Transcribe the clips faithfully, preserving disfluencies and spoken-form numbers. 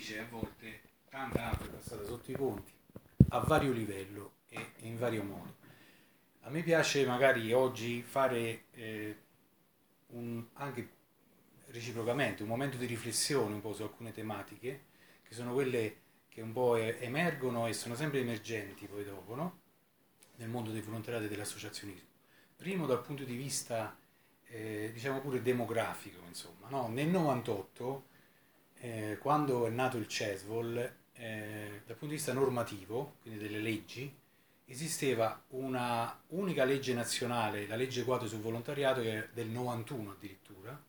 dice a volte tanta acqua è passata sotto i ponti a vario livello e in vario modo. A me piace magari oggi fare eh, un, anche reciprocamente un momento di riflessione un po' su alcune tematiche che sono quelle che un po' emergono e sono sempre emergenti poi dopo, no? Nel mondo del volontariato e dell'associazionismo. Primo dal punto di vista eh, diciamo pure demografico, insomma, no? Nel novantotto, eh, quando è nato il CESVOL, eh, dal punto di vista normativo, quindi delle leggi, esisteva una unica legge nazionale, la legge quadro sul volontariato, che è del novantuno addirittura,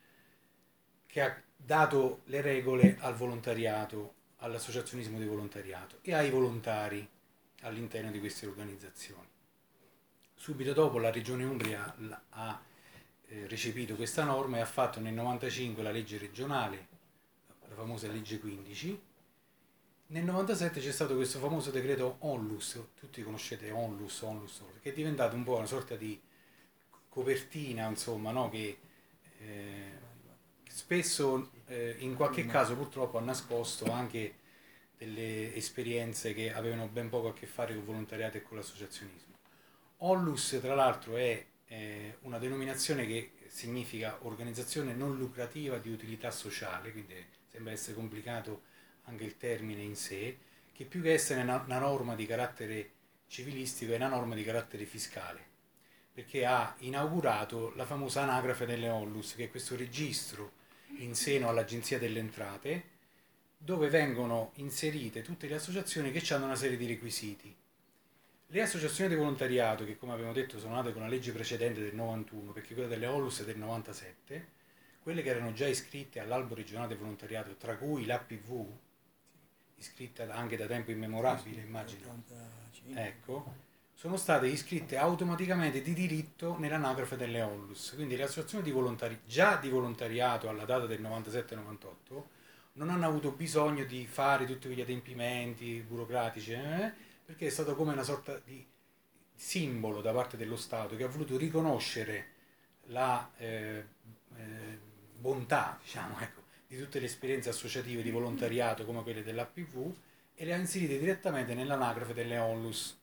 che ha dato le regole al volontariato, all'associazionismo di volontariato e ai volontari all'interno di queste organizzazioni. Subito dopo la Regione Umbria ha eh, recepito questa norma e ha fatto nel novantacinque la legge regionale, la famosa legge quindici. Nel novantasette c'è stato questo famoso decreto Onlus, tutti conoscete Onlus, Onlus, che è diventato un po' una sorta di copertina, insomma, no? che eh, spesso eh, in qualche caso purtroppo ha nascosto anche delle esperienze che avevano ben poco a che fare con il volontariato e con l'associazionismo. Onlus, tra l'altro, è eh, una denominazione che significa organizzazione non lucrativa di utilità sociale, quindi sembra essere complicato anche il termine in sé, che più che essere una, una norma di carattere civilistico è una norma di carattere fiscale, perché ha inaugurato la famosa anagrafe delle Onlus, che è questo registro in seno all'Agenzia delle Entrate, dove vengono inserite tutte le associazioni che hanno una serie di requisiti. Le associazioni di volontariato, che come abbiamo detto sono nate con la legge precedente del novantuno, perché quella delle Onlus è del novantasette, quelle che erano già iscritte all'albo regionale del volontariato, tra cui l'A P V, iscritta anche da tempo immemorabile, immagino, ecco, sono state iscritte automaticamente di diritto nell'anagrafe delle Onlus. Quindi le associazioni di volontari, già di volontariato alla data del novantasette novantotto, non hanno avuto bisogno di fare tutti quegli adempimenti burocratici, eh, perché è stato come una sorta di simbolo da parte dello Stato che ha voluto riconoscere la eh, eh, bontà, diciamo, ecco, di tutte le esperienze associative di volontariato come quelle dell'A P V e le ha inserite direttamente nell'anagrafe delle Onlus.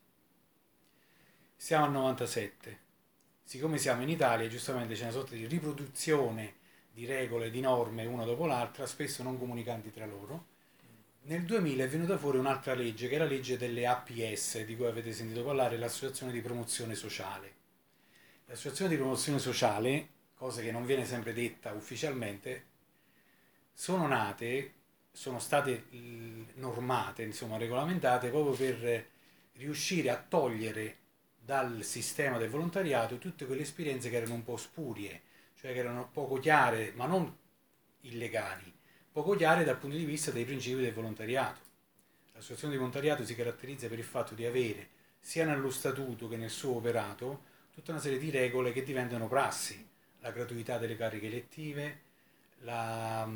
Siamo al novantasette. Siccome siamo in Italia, giustamente c'è una sorta di riproduzione di regole, di norme una dopo l'altra, spesso non comunicanti tra loro. Nel duemila è venuta fuori un'altra legge, che è la legge delle A P S, di cui avete sentito parlare, l'Associazione di Promozione Sociale. L'associazione di promozione sociale, cosa che non viene sempre detta ufficialmente, sono nate, sono state normate, insomma regolamentate proprio per riuscire a togliere dal sistema del volontariato tutte quelle esperienze che erano un po' spurie, cioè che erano poco chiare, ma non illegali, poco chiare dal punto di vista dei principi del volontariato. L'associazione di volontariato si caratterizza per il fatto di avere, sia nello statuto che nel suo operato, tutta una serie di regole che diventano prassi: la gratuità delle cariche elettive, la,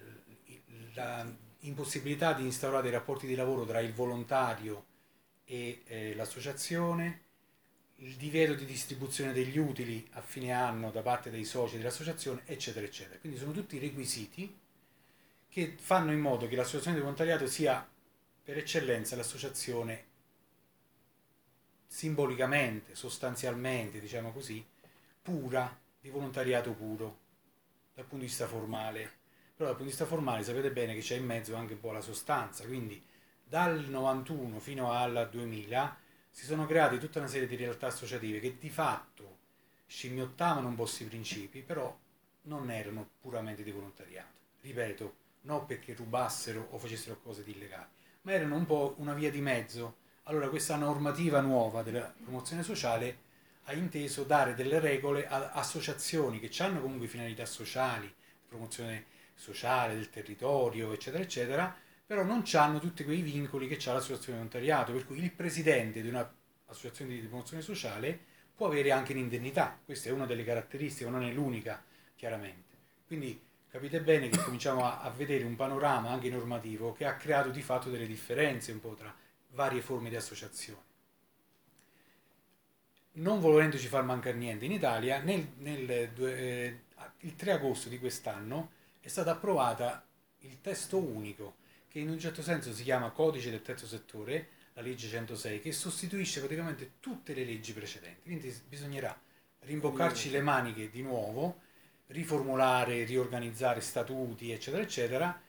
la impossibilità di instaurare dei rapporti di lavoro tra il volontario e eh, l'associazione, il divieto di distribuzione degli utili a fine anno da parte dei soci dell'associazione, eccetera, eccetera. Quindi sono tutti requisiti che fanno in modo che l'associazione di volontariato sia per eccellenza l'associazione simbolicamente, sostanzialmente, diciamo così, pura, di volontariato puro, dal punto di vista formale. Però dal punto di vista formale sapete bene che c'è in mezzo anche un po' la sostanza, quindi dal novantuno fino al duemila si sono create tutta una serie di realtà associative che di fatto scimmiottavano un po' questi principi, però non erano puramente di volontariato. Ripeto, non perché rubassero o facessero cose di illegali, ma erano un po' una via di mezzo. Allora questa normativa nuova della promozione sociale ha inteso dare delle regole a associazioni che hanno comunque finalità sociali, promozione sociale del territorio, eccetera, eccetera, però non hanno tutti quei vincoli che ha l'associazione di volontariato, per cui il presidente di un'associazione di promozione sociale può avere anche un'indennità. Questa è una delle caratteristiche, non è l'unica, chiaramente. Quindi capite bene che cominciamo a, a vedere un panorama anche normativo che ha creato di fatto delle differenze un po' tra varie forme di associazione. Non volendoci far mancare niente, in Italia nel, nel, eh, il tre agosto di quest'anno è stata approvata il testo unico che in un certo senso si chiama Codice del Terzo Settore, la legge centosei, che sostituisce praticamente tutte le leggi precedenti. Quindi bisognerà rimboccarci le maniche di nuovo, riformulare, riorganizzare statuti, eccetera, eccetera.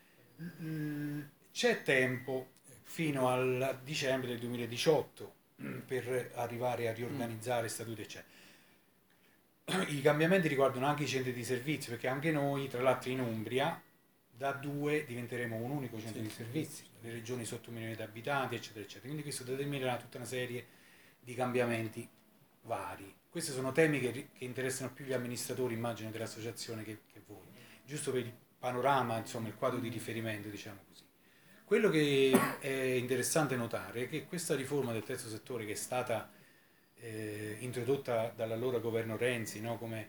C'è tempo fino al dicembre del duemiladiciotto per arrivare a riorganizzare statuti, eccetera. I cambiamenti riguardano anche i centri di servizio, perché anche noi, tra l'altro in Umbria, da due diventeremo un unico centro sì, di servizi, le regioni sotto un milione di abitanti, eccetera, eccetera. Quindi questo determinerà tutta una serie di cambiamenti vari. Questi sono temi che, che interessano più gli amministratori, immagino, dell'associazione che, che voi. Giusto per il panorama, insomma, il quadro di riferimento, diciamo così. Quello che è interessante notare è che questa riforma del terzo settore, che è stata eh, introdotta dall'allora governo Renzi, no, come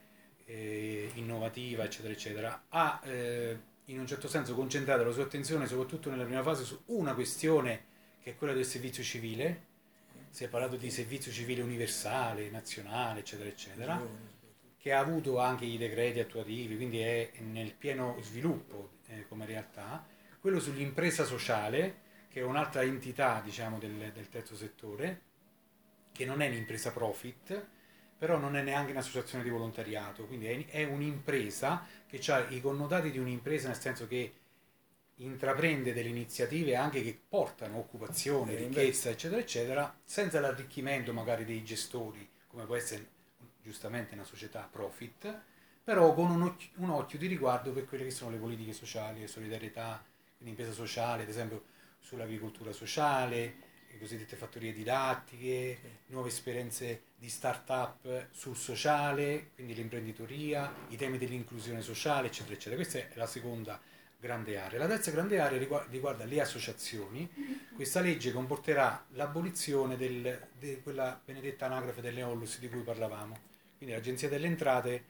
eh, innovativa, eccetera, eccetera, ha eh, in un certo senso concentrato la sua attenzione, soprattutto nella prima fase, su una questione che è quella del servizio civile. Si è parlato di servizio civile universale, nazionale, eccetera, eccetera, che ha avuto anche i decreti attuativi, quindi è nel pieno sviluppo eh, come realtà. Quello sull'impresa sociale, che è un'altra entità, diciamo, del, del terzo settore, che non è un'impresa profit, però non è neanche un'associazione di volontariato, quindi è, è un'impresa che ha i connotati di un'impresa, nel senso che intraprende delle iniziative anche che portano occupazione, ricchezza, eccetera, eccetera, senza l'arricchimento magari dei gestori, come può essere giustamente una società profit, però con un occhio, un occhio di riguardo per quelle che sono le politiche sociali, le solidarietà, quindi impresa sociale, ad esempio sull'agricoltura sociale, le cosiddette fattorie didattiche, nuove esperienze di start-up sul sociale, quindi l'imprenditoria, i temi dell'inclusione sociale, eccetera, eccetera. Questa è la seconda grande area. La terza grande area riguarda le associazioni. Questa legge comporterà l'abolizione di quella benedetta anagrafe delle onlus di cui parlavamo. Quindi l'Agenzia delle Entrate,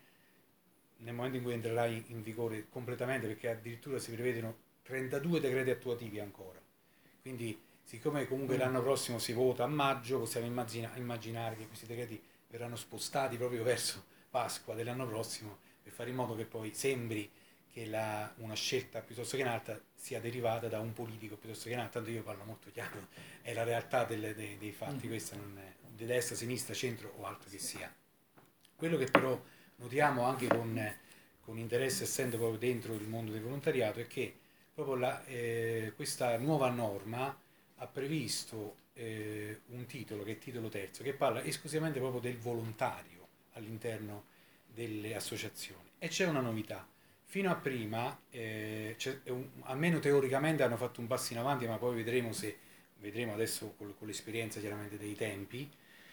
nel momento in cui entrerà in vigore completamente, perché addirittura si prevedono trentadue decreti attuativi ancora. Quindi, siccome comunque l'anno prossimo si vota a maggio, possiamo immagina- immaginare che questi decreti verranno spostati proprio verso Pasqua dell'anno prossimo, per fare in modo che poi sembri che la, una scelta piuttosto che un'altra sia derivata da un politico piuttosto che un'altra. Tanto io parlo molto chiaro, è la realtà delle, dei, dei fatti, questa non è di destra, sinistra, centro o altro che sia. Quello che però notiamo anche con, con interesse, essendo proprio dentro il mondo del volontariato, è che proprio la, eh, questa nuova norma ha previsto eh, un titolo, che è il titolo terzo, che parla esclusivamente proprio del volontario all'interno delle associazioni. E c'è una novità. Fino a prima, eh, un, almeno teoricamente, hanno fatto un passo in avanti, ma poi vedremo se, vedremo adesso con, con l'esperienza chiaramente dei tempi,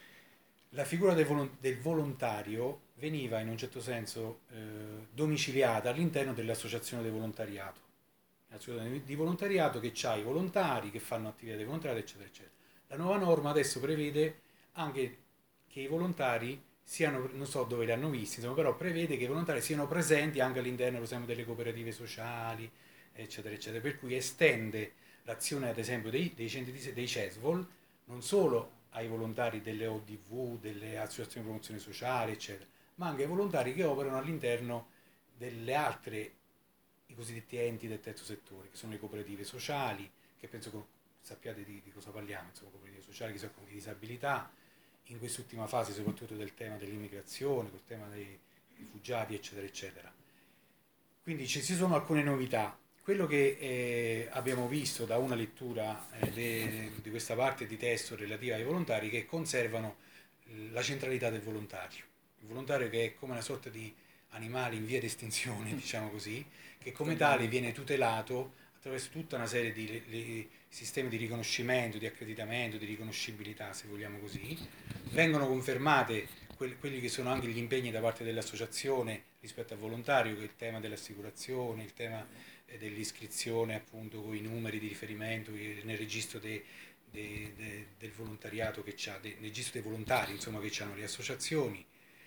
la figura del, volo, del volontario veniva in un certo senso eh, domiciliata all'interno dell'associazione di volontariato. L'associazione di volontariato che ha i volontari che fanno attività di volontariato, eccetera, eccetera. La nuova norma adesso prevede anche che i volontari siano, non so dove li hanno visti, insomma, però prevede che i volontari siano presenti anche all'interno, per esempio, delle cooperative sociali, eccetera, eccetera, per cui estende l'azione, ad esempio, dei, dei centri di, dei C E S V O L, non solo ai volontari delle O D V, delle associazioni di promozione sociale, eccetera, ma anche ai volontari che operano all'interno delle altre, i cosiddetti enti del terzo settore, che sono le cooperative sociali, che penso che sappiate di, di cosa parliamo, insomma, cooperative sociali che si occupano di disabilità, in quest'ultima fase soprattutto del tema dell'immigrazione, col tema dei rifugiati, eccetera, eccetera. Quindi ci sono alcune novità. Quello che eh, abbiamo visto da una lettura eh, de, di questa parte di testo relativa ai volontari, che conservano la centralità del volontario. Il volontario, che è come una sorta di animale in via di estinzione, diciamo così, che come tale viene tutelato attraverso tutta una serie di le, le, sistemi di riconoscimento, di accreditamento, di riconoscibilità, se vogliamo così. Vengono confermate que- quelli che sono anche gli impegni da parte dell'associazione rispetto al volontario, che è il tema dell'assicurazione, il tema eh, dell'iscrizione appunto con i numeri di riferimento eh, nel registro de, de, de, del volontariato che c'ha, de, nel registro dei volontari, insomma, che hanno le associazioni.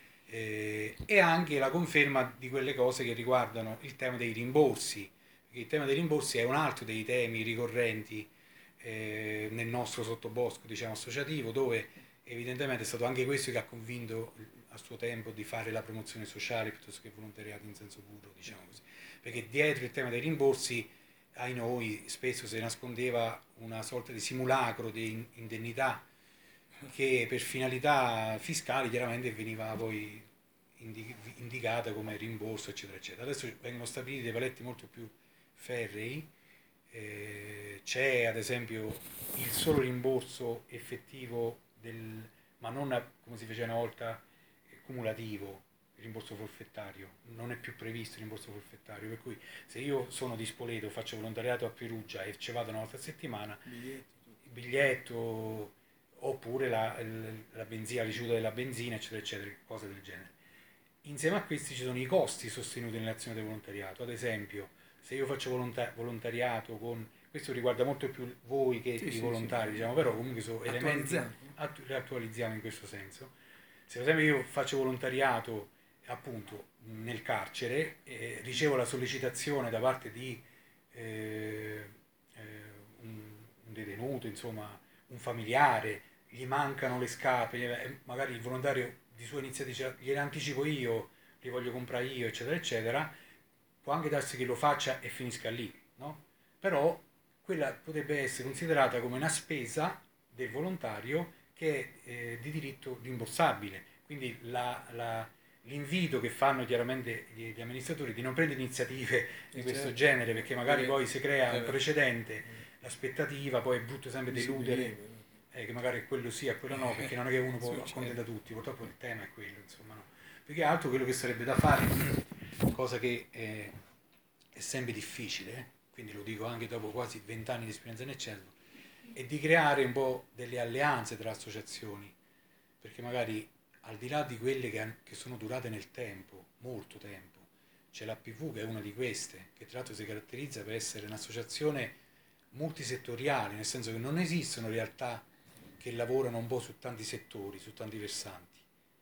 Eh, e anche la conferma di quelle cose che riguardano il tema dei rimborsi. Il tema dei rimborsi è un altro dei temi ricorrenti eh, nel nostro sottobosco, diciamo, associativo, dove evidentemente è stato anche questo che ha convinto a suo tempo di fare la promozione sociale piuttosto che volontariato in senso puro, diciamo così. Perché dietro il tema dei rimborsi ai noi spesso si nascondeva una sorta di simulacro di indennità che per finalità fiscali chiaramente veniva poi indi- indicata come rimborso, eccetera, eccetera. Adesso vengono stabiliti dei paletti molto più ferrei, eh, c'è ad esempio il solo rimborso effettivo del, ma non a- come si faceva una volta, eh, cumulativo, il rimborso forfettario, non è più previsto il rimborso forfettario, per cui se io sono di Spoleto, faccio volontariato a Perugia e ci vado una volta a settimana, Biglietto, il biglietto oppure la, il- la benzina, la ricevuta della benzina, eccetera, eccetera, cose del genere. Insieme a questi ci sono i costi sostenuti nell'azione del volontariato, ad esempio se io faccio volonta- volontariato con, questo riguarda molto più voi che sì, i sì, sì, volontari, diciamo, però comunque sono elementi, attualizzato. attu- li attualizziamo in questo senso. Se per esempio io faccio volontariato appunto nel carcere, eh, ricevo la sollecitazione da parte di eh, eh, un, un detenuto, insomma un familiare, gli mancano le scarpe, eh, magari il volontario di sua iniziativa dice gliele anticipo io, li voglio comprare io, eccetera, eccetera, può anche darsi che lo faccia e finisca lì, no? Però quella potrebbe essere considerata come una spesa del volontario che è eh, di diritto rimborsabile. Quindi la- la- l'invito che fanno chiaramente gli, gli amministratori di non prendere iniziative di E questo certo, genere perché magari perché poi si crea un eh, precedente, l'aspettativa, poi è brutto sempre di deludere, sopravvive. eh, che magari quello sì e quello no, perché non è che uno può accontenta Succede. tutti, purtroppo il tema è quello, insomma, no? Più che altro quello che sarebbe da fare, cosa che eh, è sempre difficile, eh, quindi lo dico anche dopo quasi vent'anni di esperienza nel centro, è di creare un po' delle alleanze tra associazioni, perché magari al di là di quelle che, han- che sono durate nel tempo, molto tempo, c'è l'A P V che è una di queste, che tra l'altro si caratterizza per essere un'associazione multisettoriale, nel senso che non esistono realtà che lavorano un po' su tanti settori, su tanti versanti.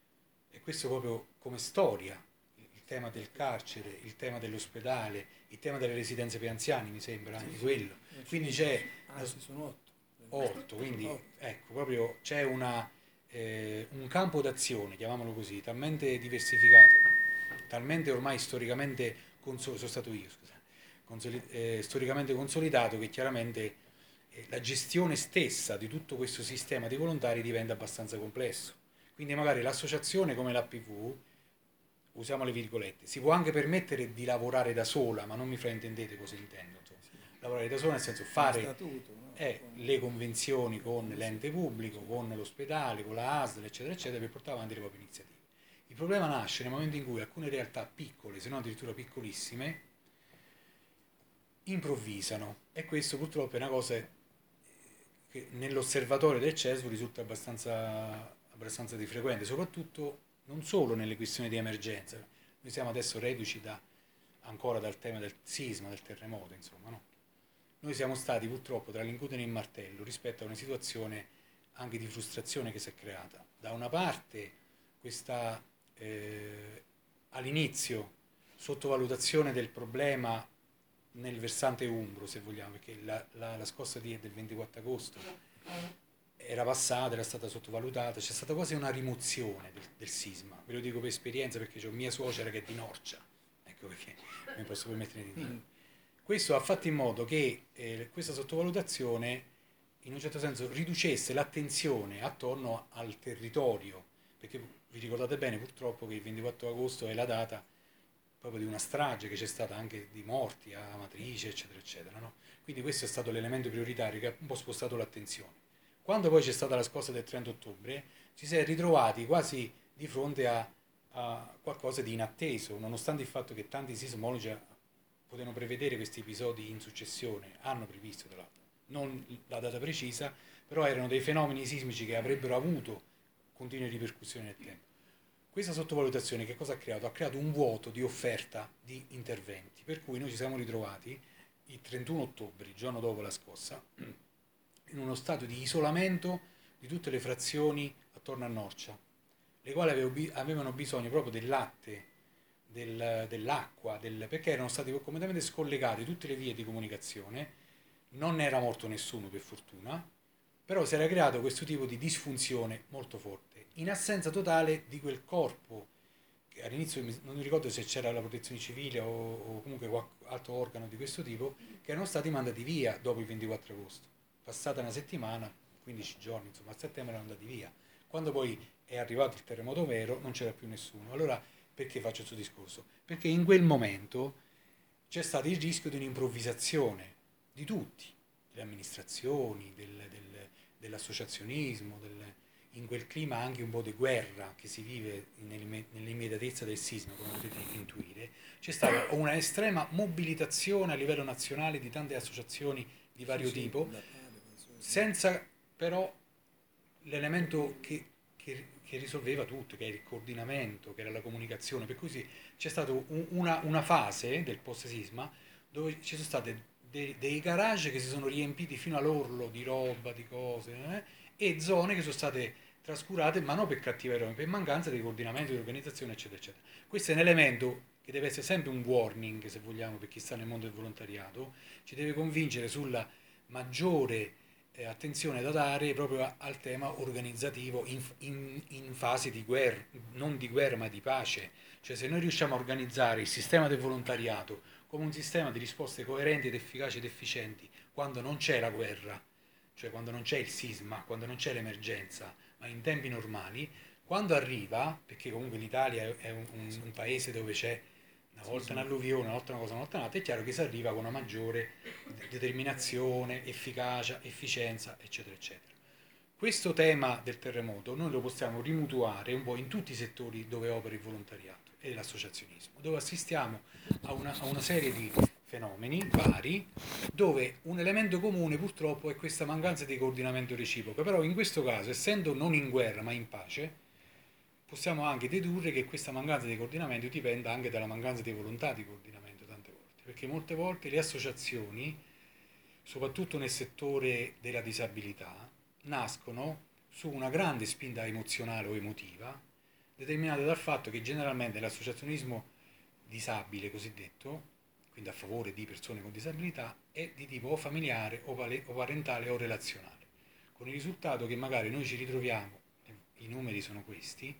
E questo proprio come storia, il tema del carcere, il tema dell'ospedale, il tema delle residenze per anziani, mi sembra, Sì, anche sì, quello. sono Quindi cinque, c'è anzi sono otto. otto, quindi Otto. ecco, proprio c'è una, eh, un campo d'azione, chiamiamolo così, talmente diversificato, talmente ormai storicamente consolidato, sono stato io, scusa, consoli- eh, storicamente consolidato che chiaramente eh, la gestione stessa di tutto questo sistema di volontari diventa abbastanza complesso. Quindi magari l'associazione come l'A P V, usiamo le virgolette, si può anche permettere di lavorare da sola, ma non mi fraintendete cosa intendo. Insomma. Sì. Lavorare da sola nel senso Uno fare statuto, no? eh, Con le convenzioni con le sì, l'ente pubblico, sì. con l'ospedale, con la A S L, eccetera, eccetera, per portare avanti le proprie iniziative. Il problema nasce nel momento in cui alcune realtà piccole, se non addirittura piccolissime, improvvisano e questo purtroppo è una cosa che nell'osservatorio del CESVO risulta abbastanza, abbastanza di frequente, soprattutto non solo nelle questioni di emergenza. Noi siamo adesso reduci da, ancora dal tema del sisma, del terremoto, insomma, no? Noi siamo stati purtroppo tra l'incudine e il martello rispetto a una situazione anche di frustrazione che si è creata. Da una parte questa eh, all'inizio sottovalutazione del problema nel versante umbro, se vogliamo, perché la, la, la scossa di, del ventiquattro agosto era passata, era stata sottovalutata, c'è stata quasi una rimozione del, del sisma. Ve lo dico per esperienza perché ho mia suocera che è di Norcia, ecco perché mi posso permettere di dire. Mm. Questo ha fatto in modo che eh, questa sottovalutazione in un certo senso riducesse l'attenzione attorno al territorio, perché vi ricordate bene purtroppo che il ventiquattro agosto è la data proprio di una strage che c'è stata anche di morti a Amatrice, eccetera, eccetera. No? Quindi questo è stato l'elemento prioritario che ha un po' spostato l'attenzione. Quando poi c'è stata la scossa del trenta ottobre, ci si è ritrovati quasi di fronte a, a qualcosa di inatteso, nonostante il fatto che tanti sismologi potevano prevedere questi episodi in successione, hanno previsto tra l'altro, non la data precisa, però erano dei fenomeni sismici che avrebbero avuto continue ripercussioni nel tempo. Questa sottovalutazione che cosa ha creato? Ha creato un vuoto di offerta di interventi, per cui noi ci siamo ritrovati il trentuno ottobre, il giorno dopo la scossa, in uno stato di isolamento di tutte le frazioni attorno a Norcia, le quali avevano bisogno proprio del latte, del, dell'acqua, del, perché erano state completamente scollegate tutte le vie di comunicazione, non era morto nessuno per fortuna, però si era creato questo tipo di disfunzione molto forte, in assenza totale di quel corpo all'inizio non mi ricordo se c'era la protezione civile o, o comunque qualche altro organo di questo tipo, che erano stati mandati via dopo il ventiquattro agosto. Passata una settimana, quindici giorni, insomma, a settembre erano andati via. Quando poi è arrivato il terremoto vero non c'era più nessuno. Allora, perché faccio questo discorso? Perché in quel momento c'è stato il rischio di un'improvvisazione di tutti, delle amministrazioni, del, del, dell'associazionismo, del, in quel clima anche un po' di guerra che si vive nell'immediatezza del sisma, come potete intuire, c'è stata una estrema mobilitazione a livello nazionale di tante associazioni di vario sì, tipo, sì, senza però l'elemento che, che, che risolveva tutto, che era il coordinamento, che era la comunicazione, per cui sì, c'è stata un, una, una fase del post-sisma dove ci sono stati dei, dei garage che si sono riempiti fino all'orlo di roba, di cose, eh, e zone che sono state trascurate, ma non per cattiveria, ma per mancanza di coordinamento, di organizzazione, eccetera, eccetera. Questo è un elemento che deve essere sempre un warning, se vogliamo, per chi sta nel mondo del volontariato, ci deve convincere sulla maggiore eh, attenzione da dare proprio a, al tema organizzativo in, in, in fase di guerra, non di guerra ma di pace. Cioè se noi riusciamo a organizzare il sistema del volontariato come un sistema di risposte coerenti ed efficaci ed efficienti quando non c'è la guerra, cioè quando non c'è il sisma, quando non c'è l'emergenza, ma in tempi normali, quando arriva, perché comunque l'Italia è un, un, un paese dove c'è una volta un'alluvione, una volta una cosa, una volta un'altra, è chiaro che si arriva con una maggiore determinazione, efficacia, efficienza, eccetera, eccetera. Questo tema del terremoto noi lo possiamo rimutuare un po' in tutti i settori dove opera il volontariato e l'associazionismo, dove assistiamo a una, a una serie di fenomeni vari, dove un elemento comune purtroppo è questa mancanza di coordinamento reciproco, però in questo caso, essendo non in guerra ma in pace, possiamo anche dedurre che questa mancanza di coordinamento dipenda anche dalla mancanza di volontà di coordinamento tante volte, perché molte volte le associazioni, soprattutto nel settore della disabilità, nascono su una grande spinta emozionale o emotiva, determinata dal fatto che generalmente l'associazionismo disabile cosiddetto, quindi a favore di persone con disabilità, è di tipo o familiare o parentale o relazionale, con il risultato che magari noi ci ritroviamo, i numeri sono questi,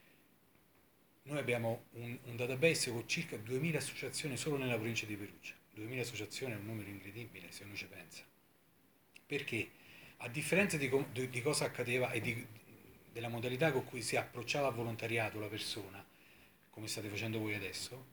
noi abbiamo un, un database con circa duemila associazioni solo nella provincia di Perugia. duemila associazioni è un numero incredibile se uno ci pensa. Perché? A differenza di, di, di cosa accadeva e di, della modalità con cui si approcciava al volontariato la persona, come state facendo voi adesso,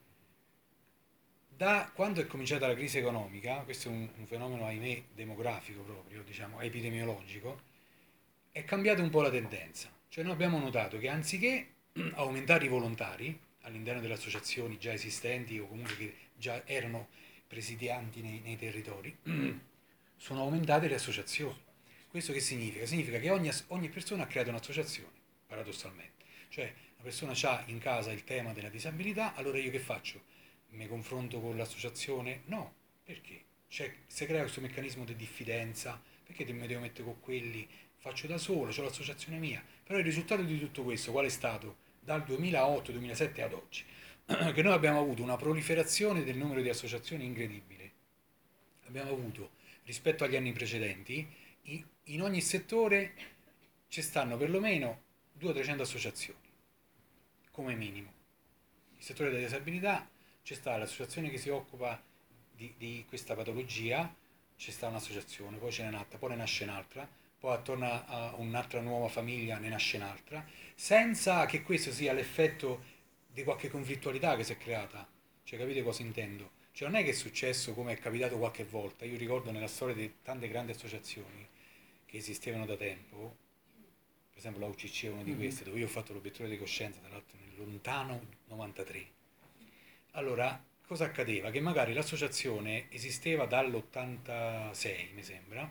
da quando è cominciata la crisi economica, questo è un, un fenomeno ahimè demografico proprio, diciamo epidemiologico, è cambiata un po' la tendenza. Cioè noi abbiamo notato che anziché aumentare i volontari all'interno delle associazioni già esistenti o comunque che già erano presidianti nei, nei territori, sono aumentate le associazioni. Questo che significa? Significa che ogni, ogni persona ha creato un'associazione, paradossalmente. Cioè una persona ha in casa il tema della disabilità, allora io che faccio? Mi confronto con l'associazione? No, perché? Cioè, si crea questo meccanismo di diffidenza, perché mi devo mettere con quelli? Faccio da solo, ho l'associazione mia. Però il risultato di tutto questo qual è stato? Dal duemilaotto duemilasette ad oggi, che noi abbiamo avuto una proliferazione del numero di associazioni incredibile. Abbiamo avuto, rispetto agli anni precedenti, in ogni settore ci stanno perlomeno duecento trecento associazioni, come minimo. Il settore della disabilità c'è sta l'associazione che si occupa di, di questa patologia, c'è sta un'associazione, poi ce n'è un'altra, poi ne nasce un'altra, poi attorno a un'altra nuova famiglia ne nasce un'altra, senza che questo sia l'effetto di qualche conflittualità che si è creata. Cioè, capite cosa intendo? Cioè, non è che è successo come è capitato qualche volta. Io ricordo nella storia di tante grandi associazioni che esistevano da tempo, per esempio la U C C è una di queste, dove io ho fatto l'obiettore di coscienza, tra l'altro nel lontano novantatré. Allora, cosa accadeva? Che magari l'associazione esisteva dall'ottantasei, mi sembra,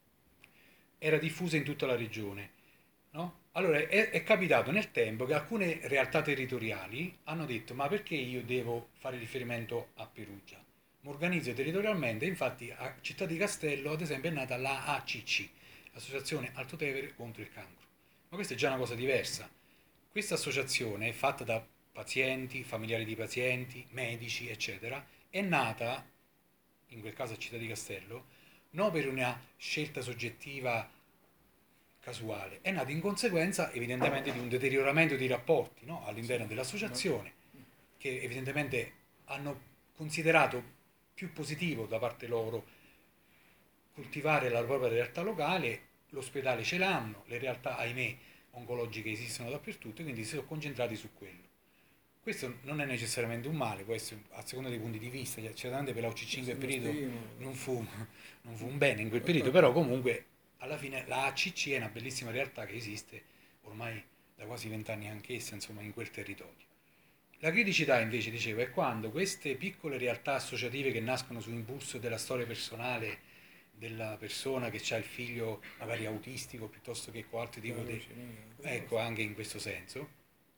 era diffusa in tutta la regione, no? Allora è, è capitato nel tempo che alcune realtà territoriali hanno detto ma perché io devo fare riferimento a Perugia? Mi organizzo territorialmente, infatti a Città di Castello ad esempio è nata la A C C, l'Associazione Alto Tevere contro il cancro. Ma questa è già una cosa diversa. Questa associazione è fatta da pazienti, familiari di pazienti, medici, eccetera, è nata, in quel caso a Città di Castello, non per una scelta soggettiva casuale, è nato in conseguenza evidentemente di un deterioramento di rapporti, no? All'interno dell'associazione, che evidentemente hanno considerato più positivo da parte loro coltivare la propria realtà locale. L'ospedale ce l'hanno, le realtà, ahimè, oncologiche esistono dappertutto, quindi si sono concentrati su quello. Questo non è necessariamente un male, può essere a seconda dei punti di vista. Certamente per la O C C in quel periodo non fu, non fu un bene in quel periodo, però comunque alla fine la A C C è una bellissima realtà che esiste ormai da quasi vent'anni anch'essa, insomma, in quel territorio. La criticità invece, dicevo, è quando queste piccole realtà associative che nascono su impulso della storia personale della persona che ha il figlio magari autistico piuttosto che con altri tipi di... ecco, anche in questo senso,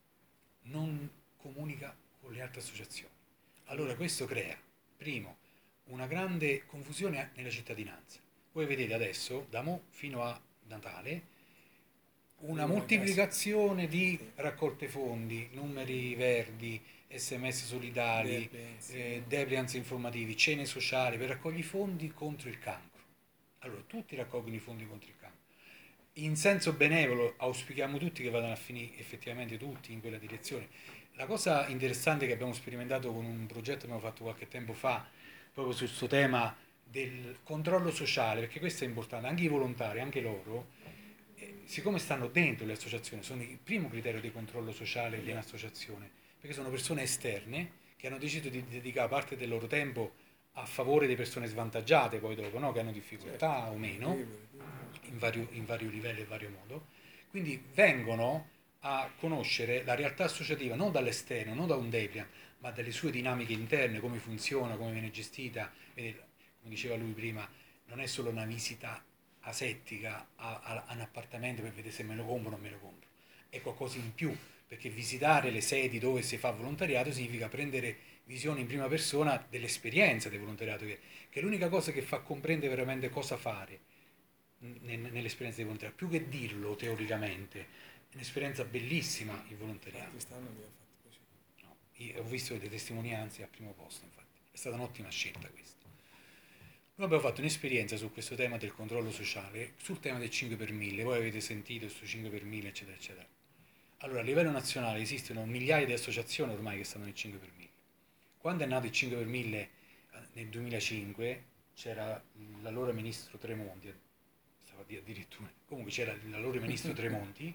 non comunica con le altre associazioni. Allora questo crea, primo, una grande confusione nella cittadinanza. Voi vedete adesso, da mo fino a Natale, una moltiplicazione di raccolte fondi, numeri verdi, sms solidali, eh, depliance informativi, cene sociali per raccogliere fondi contro il cancro. Allora, tutti raccolgono i fondi contro il cancro. In senso benevolo auspichiamo tutti che vadano a finire effettivamente tutti in quella direzione. La cosa interessante che abbiamo sperimentato con un progetto che abbiamo fatto qualche tempo fa, proprio su questo tema del controllo sociale, perché questo è importante, anche i volontari, anche loro, eh, siccome stanno dentro le associazioni, sono il primo criterio di controllo sociale di un'associazione, perché sono persone esterne che hanno deciso di dedicare parte del loro tempo a favore di persone svantaggiate poi dopo, no? Che hanno difficoltà certo. o meno, in vario, in vario livello e vario modo. Quindi vengono a conoscere la realtà associativa non dall'esterno, non da un Debian, ma dalle sue dinamiche interne, come funziona, come viene gestita. Vedete, come diceva lui prima, non è solo una visita asettica a, a, a un appartamento per vedere se me lo compro o non me lo compro, è qualcosa in più, perché visitare le sedi dove si fa volontariato significa prendere visione in prima persona dell'esperienza del volontariato, che, che è l'unica cosa che fa comprendere veramente cosa fare nell'esperienza di volontariato, più che dirlo teoricamente. È un'esperienza bellissima il volontariato. Quest'anno abbiamo fatto così. No, io ho visto le testimonianze al primo posto, infatti. È stata un'ottima scelta questa. Noi abbiamo fatto un'esperienza su questo tema del controllo sociale, sul tema del cinque per mille, voi avete sentito su cinque per mille, eccetera, eccetera. Allora, a livello nazionale esistono migliaia di associazioni ormai che stanno nel cinque per mille. Quando è nato il cinque per mille nel duemilacinque c'era l'allora ministro Tremonti, stava addirittura, comunque c'era l'allora ministro Tremonti,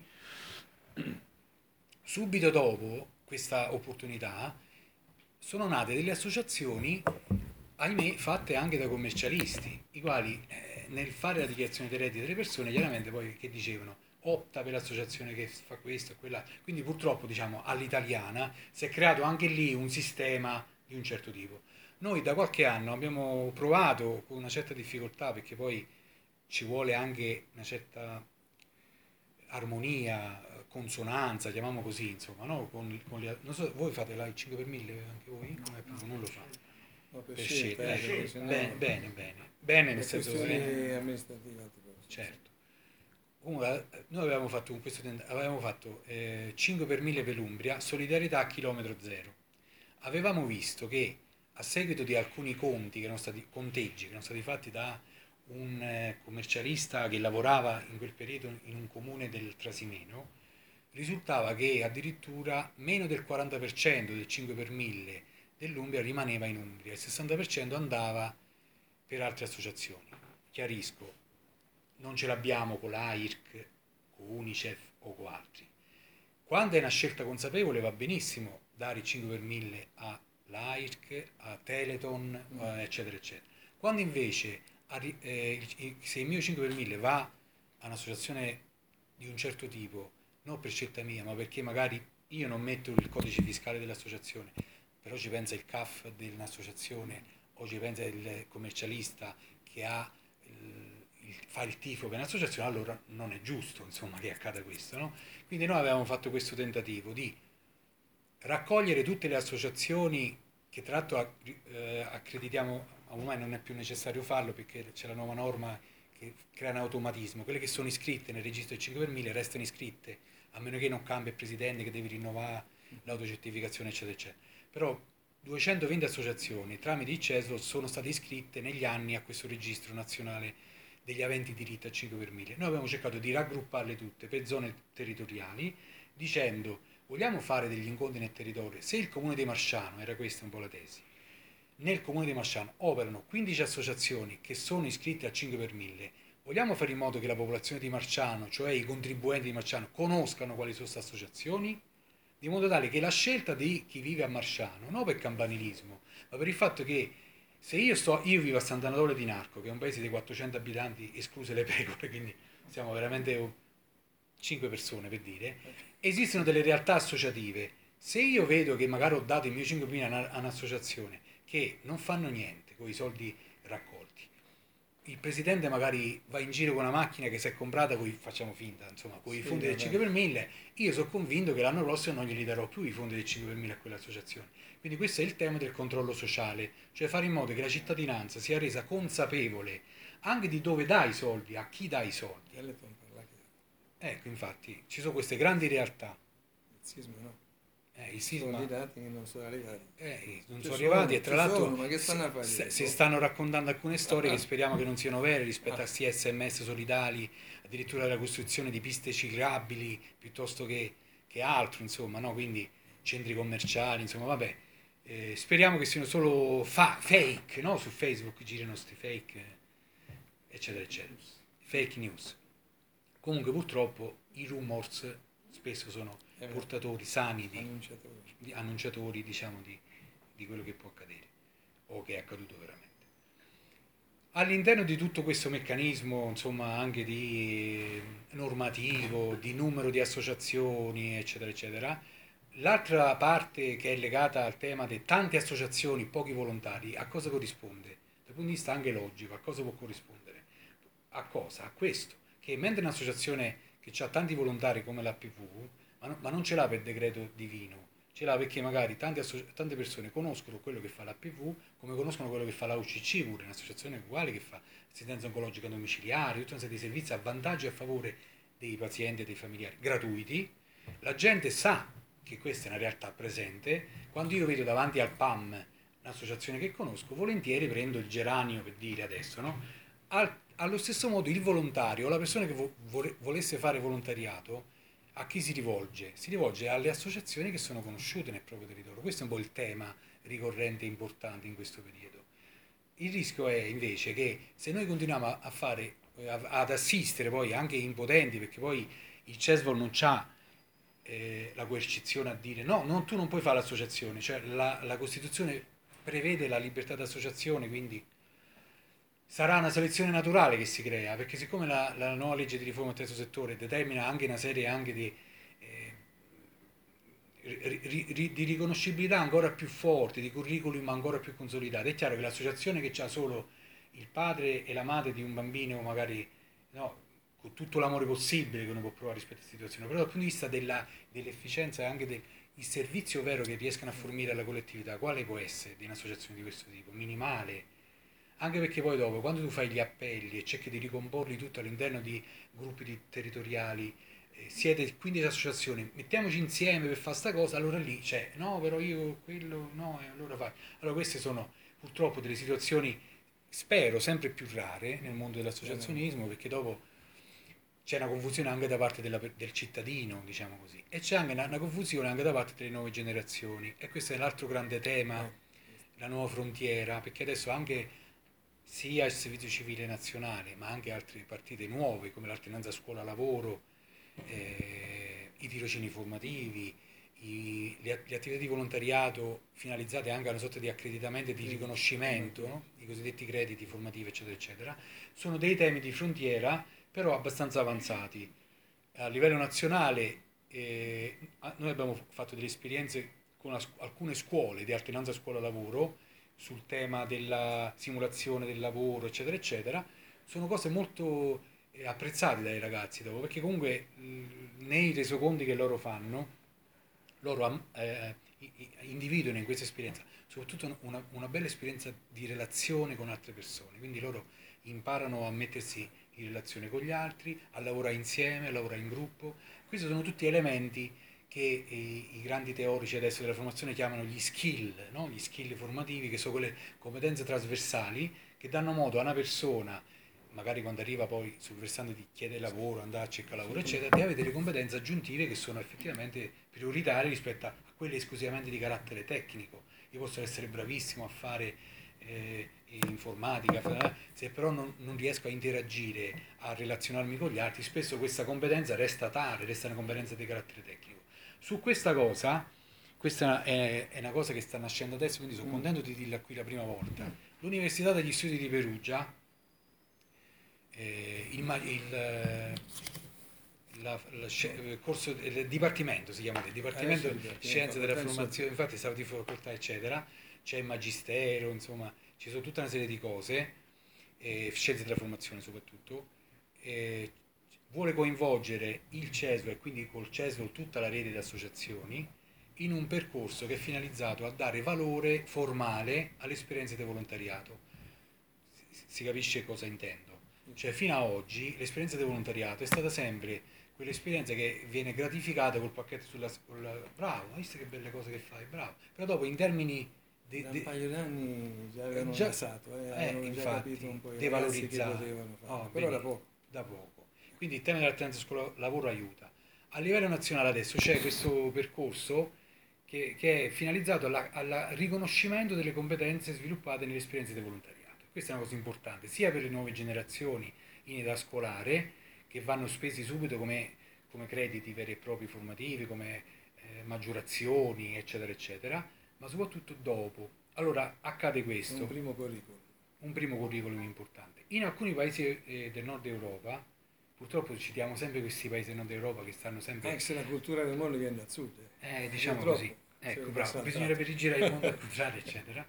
subito dopo questa opportunità sono nate delle associazioni, ahimè, fatte anche da commercialisti, i quali eh, nel fare la dichiarazione dei redditi delle persone, chiaramente poi che dicevano? Opta per l'associazione che fa questo e quella. Quindi purtroppo, diciamo, all'italiana si è creato anche lì un sistema di un certo tipo. Noi da qualche anno abbiamo provato con una certa difficoltà, perché poi ci vuole anche una certa armonia, consonanza, chiamiamo così, insomma, no? Con, con le, non so, voi fate la cinque per mille anche voi? No, proprio, non lo fate. No, per, per scelta, scelta, eh, eh, sennò, bene, bene, bene, bene nel senso che amministrativa, certo. Comunque noi avevamo fatto con questo avevamo fatto eh, cinque per mille per l'Umbria, solidarietà a chilometro zero. Avevamo visto che a seguito di alcuni conti che erano stati conteggi che erano stati fatti da un eh, commercialista che lavorava in quel periodo in un comune del Trasimeno, risultava che addirittura meno del quaranta per cento del cinque per mille dell'Umbria rimaneva in Umbria, il sessanta per cento andava per altre associazioni. Chiarisco, non ce l'abbiamo con l'A I R C, con Unicef o con altri. Quando è una scelta consapevole va benissimo dare il cinque per mille all'A I R C, a Teleton, mm. eccetera, eccetera. Quando invece eh, se il mio cinque per mille va a un'associazione di un certo tipo, non per scelta mia, ma perché magari io non metto il codice fiscale dell'associazione, però ci pensa il C A F dell'associazione o ci pensa il commercialista che ha il, il, fa il tifo per un'associazione, allora non è giusto, insomma, che accada questo, no? Quindi noi avevamo fatto questo tentativo di raccogliere tutte le associazioni che tra l'altro eh, accreditiamo, ormai non è più necessario farlo perché c'è la nuova norma che crea un automatismo, quelle che sono iscritte nel registro del cinque per mille restano iscritte, a meno che non cambia il presidente che deve rinnovare l'autocertificazione, eccetera, eccetera. Però duecentoventi associazioni tramite il C E S L sono state iscritte negli anni a questo registro nazionale degli aventi diritto al cinque per mille. Noi abbiamo cercato di raggrupparle tutte per zone territoriali, dicendo vogliamo fare degli incontri nel territorio. Se il comune di Marsciano, era questa un po' la tesi, nel comune di Marsciano operano quindici associazioni che sono iscritte al cinque per mille, vogliamo fare in modo che la popolazione di Marsciano, cioè i contribuenti di Marsciano, conoscano quali sono queste associazioni, di modo tale che la scelta di chi vive a Marsciano, non per campanilismo, ma per il fatto che se io, sto, io vivo a Sant'Anatole di Narco, che è un paese di quattrocento abitanti, escluse le pecore, quindi siamo veramente cinque persone per dire, esistono delle realtà associative. Se io vedo che magari ho dato il mio cinque per mille a un'associazione che non fanno niente con i soldi raccolti, il presidente magari va in giro con una macchina che si è comprata, coi, facciamo finta, insomma, con i Sì, fondi del vabbè. cinque per mille, io sono convinto che l'anno prossimo non glieli darò più i fondi del cinque per mille a quell'associazione. Quindi questo è il tema del controllo sociale, cioè fare in modo che la cittadinanza sia resa consapevole anche di dove dà i soldi, a chi dà i soldi. Che le fa parlare che Ecco, infatti, ci sono queste grandi realtà. il sisma no. Eh, il Sono sisma dei dati che non sono arrivati. eh, non Ci sono sono, arrivati e tra ci l'altro sono, ma che stanno a fare? si, si Boh. stanno raccontando alcune storie Ah, che speriamo che non siano vere rispetto ah. a sti S M S solidali, addirittura la costruzione di piste ciclabili piuttosto che, che altro, insomma, no? Quindi centri commerciali, insomma, vabbè. Eh, speriamo che siano solo fa- fake, no? Su Facebook girano questi fake, eh, eccetera, eccetera. Fake news. Comunque purtroppo i rumors spesso sono Eh, portatori sani di, annunciatori. di annunciatori, diciamo, di, di quello che può accadere o che è accaduto veramente. All'interno di tutto questo meccanismo, insomma, anche di eh, normativo, di numero di associazioni, eccetera, eccetera, l'altra parte che è legata al tema di tante associazioni, pochi volontari, a cosa corrisponde? Dal punto di vista anche logico, a cosa può corrispondere? A cosa? A questo, che mentre un'associazione che ha tanti volontari come l'A P V, ma, no- ma non ce l'ha per decreto divino, ce l'ha perché magari tante, asso- tante persone conoscono quello che fa l'A P V, come conoscono quello che fa la U C C pure, un'associazione uguale che fa assistenza oncologica domiciliare, tutta una serie di servizi a vantaggio e a favore dei pazienti e dei familiari gratuiti. La gente sa che questa è una realtà presente. Quando io vedo davanti al P A M un'associazione che conosco, volentieri prendo il geranio per dire adesso, no? Al- allo stesso modo il volontario, la persona che vo- vole- volesse fare volontariato, a chi si rivolge? Si rivolge alle associazioni che sono conosciute nel proprio territorio. Questo è un po' il tema ricorrente e importante in questo periodo. Il rischio è invece che se noi continuiamo a a fare, eh, a- ad assistere poi anche impotenti, perché poi il CESVOL non ha eh, la coercizione a dire no, non- tu non puoi fare l'associazione, cioè la, la Costituzione prevede la libertà d'associazione, quindi sarà una selezione naturale che si crea, perché siccome la, la nuova legge di riforma del terzo settore determina anche una serie anche di, eh, ri- ri- ri- di riconoscibilità ancora più forti, di curriculum ancora più consolidati, è chiaro che l'associazione che ha solo il padre e la madre di un bambino, magari no, con tutto l'amore possibile che uno può provare rispetto a questa situazione, però dal punto di vista della- dell'efficienza e anche del il servizio vero che riescano a fornire alla collettività, quale può essere di un'associazione di questo tipo? Minimale. Anche perché poi dopo, quando tu fai gli appelli e cerchi di ricomporli tutto all'interno di gruppi di- territoriali, eh, siete quindici associazioni, mettiamoci insieme per fare sta cosa, allora lì c'è, no, però io quello, no, e allora fai. Allora queste sono purtroppo delle situazioni, spero, sempre più rare nel mondo Veramente. dell'associazionismo, perché dopo c'è una confusione anche da parte della- del cittadino, diciamo così, e c'è anche una, una confusione anche da parte delle nuove generazioni. E questo è l'altro grande tema, Eh, la nuova frontiera, perché adesso anche sia il servizio civile nazionale, ma anche altre partite nuove come l'alternanza scuola-lavoro, eh, i tirocini formativi, i- le, le attività di volontariato finalizzate anche a una sorta di accreditamento e di crediti riconoscimento, formativi. no? I cosiddetti crediti formativi, eccetera, eccetera, sono dei temi di frontiera però abbastanza avanzati. A livello nazionale eh, noi abbiamo fatto delle esperienze con la- alcune scuole di alternanza scuola-lavoro sul tema della simulazione del lavoro, eccetera, eccetera. Sono cose molto eh, apprezzate dai ragazzi dopo, perché comunque mh, nei resoconti che loro fanno, loro am- eh, i- i- individuano in questa esperienza soprattutto una, una bella esperienza di relazione con altre persone, quindi loro imparano a mettersi in relazione con gli altri, a lavorare insieme, a lavorare in gruppo. Questi sono tutti elementi che eh, i grandi teorici adesso della formazione chiamano gli skill, no? Gli skill formativi, che sono quelle competenze trasversali che danno modo a una persona magari quando arriva poi sul versante di chiedere lavoro, andare a cercare lavoro, eccetera, deve avere delle competenze aggiuntive che sono effettivamente prioritarie rispetto a quelle esclusivamente di carattere tecnico. Io posso essere bravissimo a fare eh, informatica, se però non, non riesco a interagire, a relazionarmi con gli altri, spesso questa competenza resta tale, resta una competenza di carattere tecnico. Su questa cosa, questa è, è una cosa che sta nascendo adesso, quindi sono Mm. contento di dirla qui la prima volta. L'Università degli Studi di Perugia, eh, il, ma- il, la- la sci- il corso, il dipartimento si chiama, il Dipartimento Adesso dipartimento, Scienze della facoltà, Formazione, infatti stavo di facoltà eccetera, c'è il magistero, insomma, ci sono tutta una serie di cose, eh, scienze della formazione soprattutto, eh, vuole coinvolgere il CESVO e quindi col CESVO tutta la rete di associazioni in un percorso che è finalizzato a dare valore formale alle esperienze di volontariato. Si, si capisce cosa intendo. Cioè, fino ad oggi l'esperienza di volontariato è stata sempre quell'esperienza che viene gratificata col pacchetto sulla... sulla bravo, hai visto che belle cose che fai, bravo. Però dopo in termini di... Da di un paio di anni già avevano già, nasato, eh, eh, avevano già infatti, capito un po' i ragazzi che devalorizzare. potevano fare, Oh, però vedi, da poco. da poco. Quindi il tema dell'alternanza scuola-lavoro aiuta. A livello nazionale adesso c'è questo percorso che, che è finalizzato alla- al riconoscimento delle competenze sviluppate nelle esperienze di volontariato. Questa è una cosa importante, sia per le nuove generazioni in età scolare, che vanno spesi subito come, come crediti veri e propri formativi, come eh, maggiorazioni, eccetera, eccetera, ma soprattutto dopo. Allora accade È un questo, primo curriculum. un primo curriculum importante. In alcuni paesi eh, del nord Europa, purtroppo citiamo sempre questi paesi del nord Europa che stanno sempre, Anche se la cultura del mondo viene dal sud, eh, eh, diciamo purtroppo, così, se ecco, lo bravo, passa al bisognerebbe tratto. rigirare il mondo al contrario, eccetera.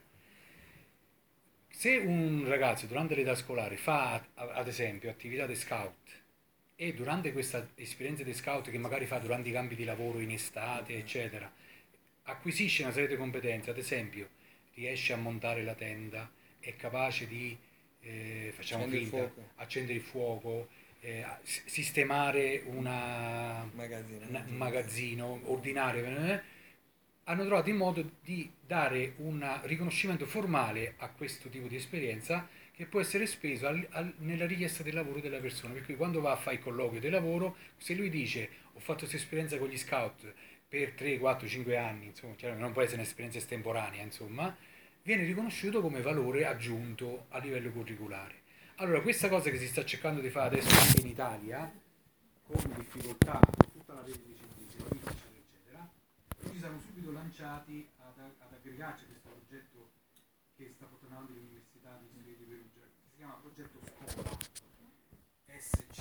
Se un ragazzo durante l'età scolare fa, ad esempio, attività di scout e durante questa esperienza di scout che magari fa durante i campi di lavoro in estate, eccetera, acquisisce una serie di competenze, ad esempio, riesce a montare la tenda, è capace di, eh, facciamo Accende il finta, fuoco, accendere il fuoco, eh, a- s- sistemare una, magazzino, una- un eh, magazzino, ordinare, eh, hanno trovato il modo di dare un riconoscimento formale a questo tipo di esperienza che può essere speso al- al- nella richiesta del lavoro della persona. Per cui quando va a fare il colloquio di lavoro, se lui dice ho fatto questa esperienza con gli scout per tre, quattro, cinque anni, insomma, chiaramente non può essere un'esperienza estemporanea, insomma, viene riconosciuto come valore aggiunto a livello curriculare. Allora, questa cosa che si sta cercando di fare adesso anche in Italia, con difficoltà, con tutta la rete di centri di servizi, eccetera, eccetera, ci siamo subito lanciati ad, ad aggregarci a questo progetto che sta portando avanti l'Università di Studi di Perugia, che si chiama Progetto Scuola.